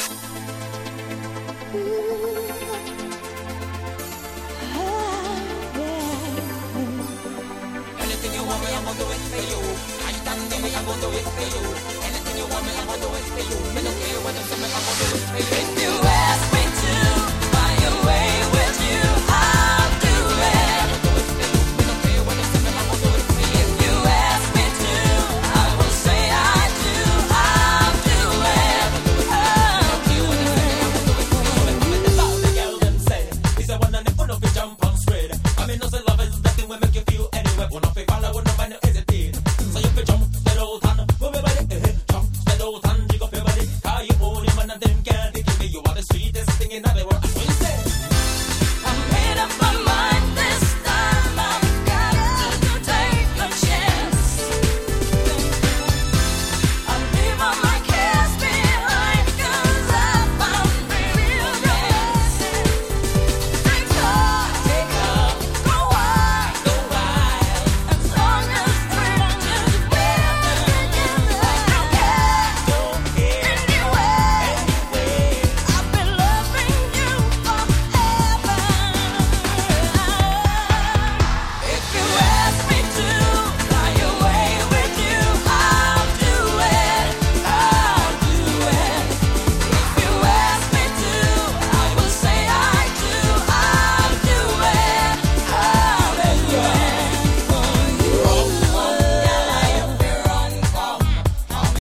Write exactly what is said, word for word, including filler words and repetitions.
Anything you want me, I'm gonna do it for you. I stand in me, I'm gonna do it for you. Anything you want me, I'm gonna do it for you. Me don't care what you say, me, I'm gonna do it for you. If you ask me to buy away with you, I'll do it. Me don't care what you say, me, I'm gonna do it for you. If you ask me to, I will say I do. I'll do it. I'll do it. I'm in the bar, the girl them say, it's a one and if one of you jump on straight. I mean, no say love is the thing we make you feel anyway. One of you follow, one of you hesitate. So you can jump, that old hand, move your body, eh, jump, that old hand, jig up your body. Cause you own him and them can't take me. You are the sweetest thing in the world.